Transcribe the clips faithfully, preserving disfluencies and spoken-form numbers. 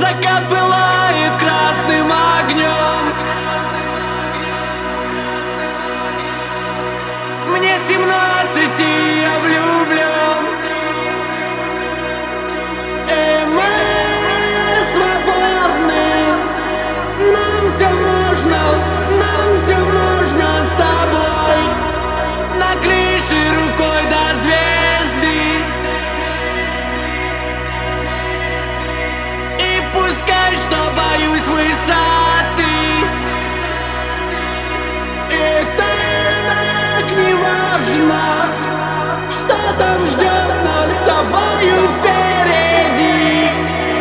Закат пылает красным огнем. Мне семнадцать, и я влюблен. И мы свободны. Нам все можно, нам все можно с тобой. На крыше рукой до звезды. И пускай, что боюсь высоты. И так не важно, что там ждет нас с тобою впереди.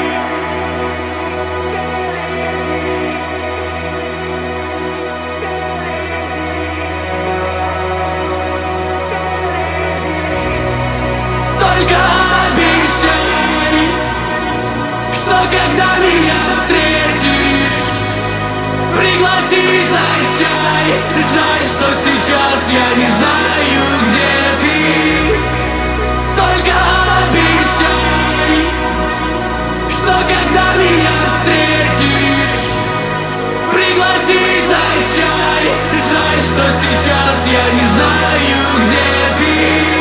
Только обещай, что когда меня встретишь, пригласишь на чай. Жаль, что сейчас я не знаю, где ты. Только обещай, что когда меня встретишь, пригласишь на чай. Жаль, что сейчас я не знаю, где ты.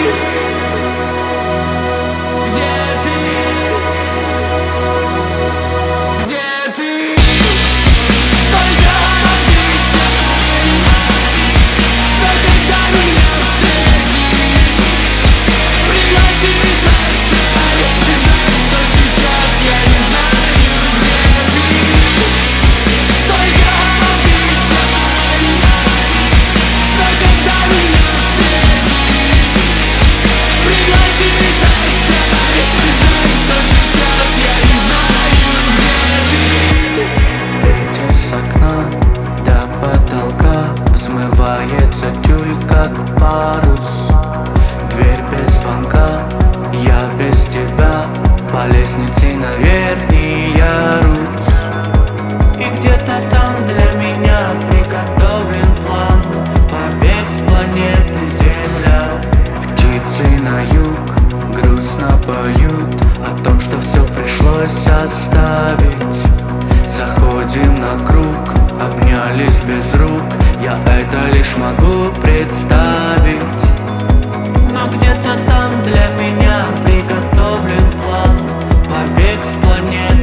Взмывается тюль, как парус. Дверь без звонка, я без тебя. По лестнице наверх не ярусь. И где-то там для меня приготовлен план. Побег с планеты Земля. Птицы на юг грустно поют о том, что все пришлось оставить. Заходим на круг, обнялись без рук. Я это лишь могу представить. Но где-то там для меня приготовлен план. Побег с планеты